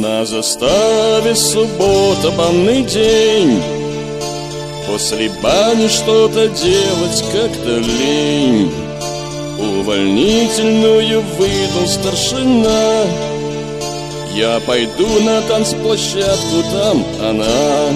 На заставе суббота, банный день. После бани что-то делать как-то лень. Увольнительную выдал старшина. Я пойду на танцплощадку, там она.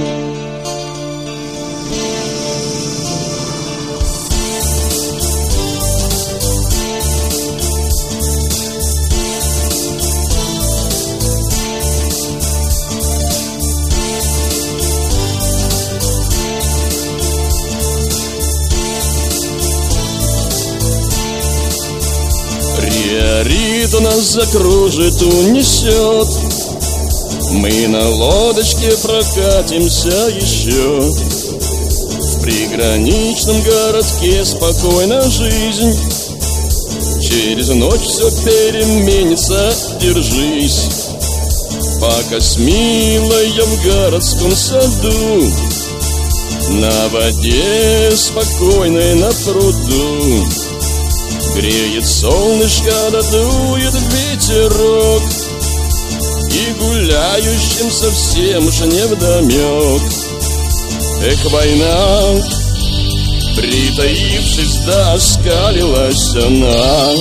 Риорит у нас закружит, унесет. Мы на лодочке прокатимся еще. В приграничном городке спокойна жизнь. Через ночь все переменится, держись. Пока с милой я в городском саду, на воде спокойной, на пруду. Греет солнышко, да дует ветерок, и гуляющим совсем уж невдомек. Эх, война, притаившись, да оскалилась она.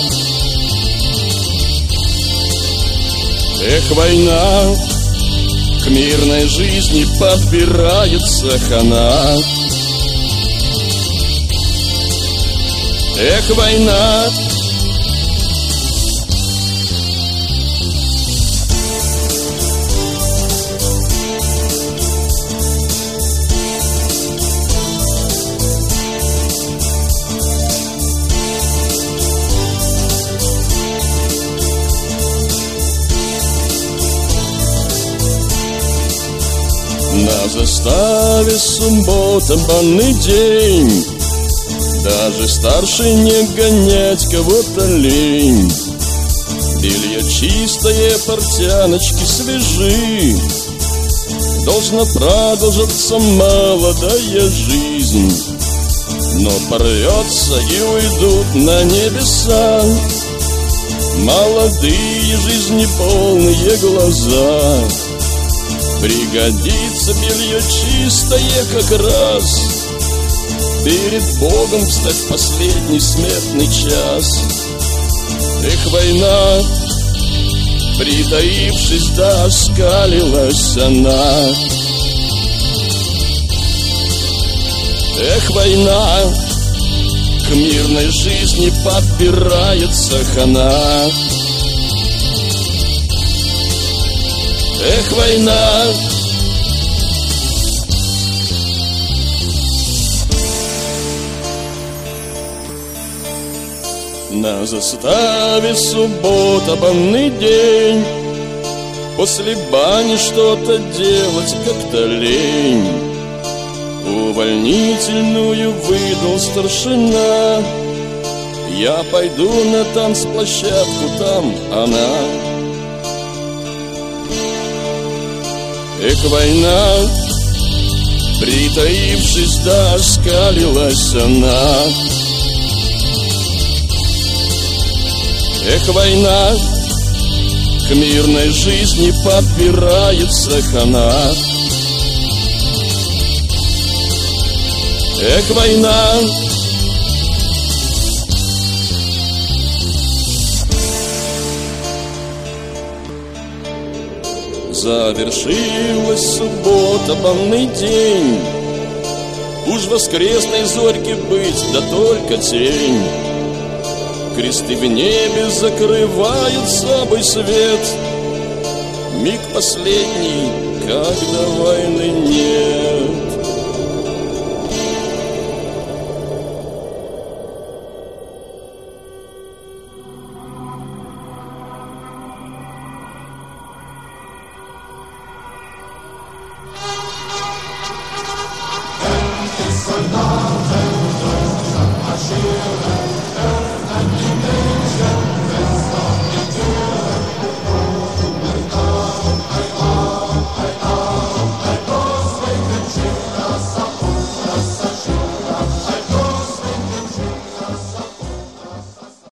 Эх, война, к мирной жизни подбирается хана. Эх, война, на заставе суббота, банный день. Даже старше не гонять кого-то лень. Белье чистое, портяночки свежи. Должна продолжаться молодая жизнь, но порвется и уйдут на небеса молодые жизни полные глаза. Пригодится белье чистое как раз перед Богом встать в последний смертный час. Эх, война, притаившись, да оскалилась она. Эх, война, к мирной жизни подбирается хана. Эх, война, на заставе суббота, банный день. После бани что-то делать как-то лень. Увольнительную выдал старшина. Я пойду на танцплощадку, там она. Эх, война, притаившись, да оскалилась она. Эх, война, к мирной жизни подбирается хана. Эх, война, завершилась суббота, банный день. Уж воскресной зорьки быть, да только тень. Кресты в небе закрывают собой свет. Миг последний, когда войны нет.